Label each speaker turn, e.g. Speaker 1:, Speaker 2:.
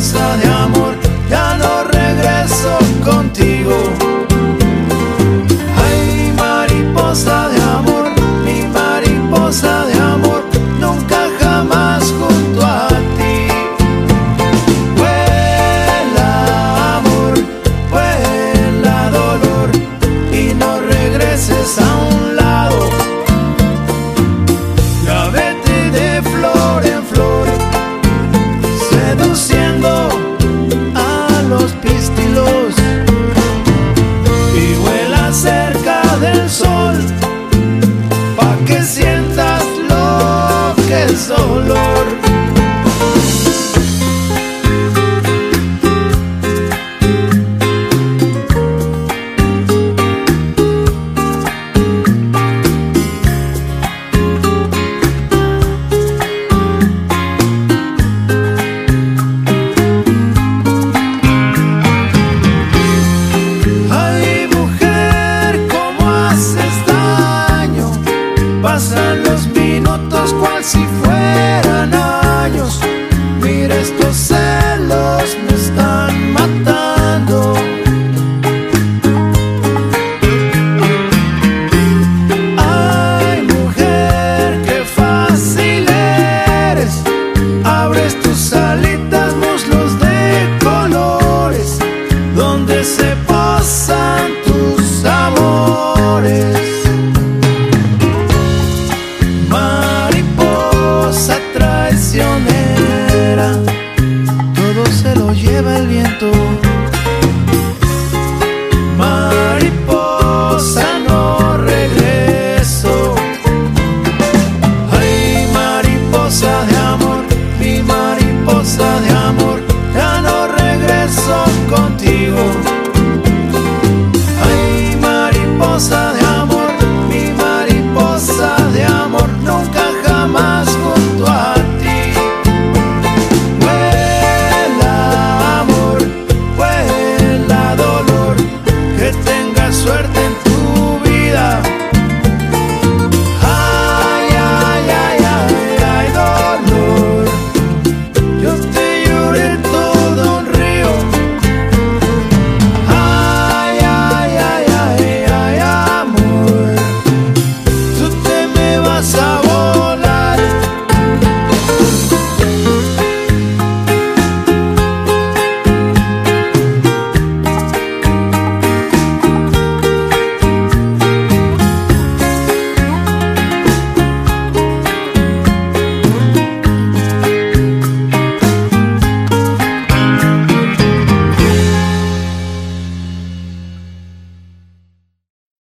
Speaker 1: mariposa de amor, ya no regreso contigo. Ay, mariposa de amor, mi mariposa de amor, nunca jamás junto a ti. Vuela amor, vuela dolor, y no regreses a un lado. Ya vete de flor en flor, seduciendo a los pistilos, y vuela cerca del sol, pa' que sientas lo que es dolor. Pasan los minutos cual si fueran años. Mira, estos celos me están matando. Ay, mujer, qué fácil eres. Abres tus alitas, muslos de colores, donde se posan tus amores. Todo se lo lleva el viento. Mariposa, no regreso. Ay, mariposa de amor, mi mariposa de amor.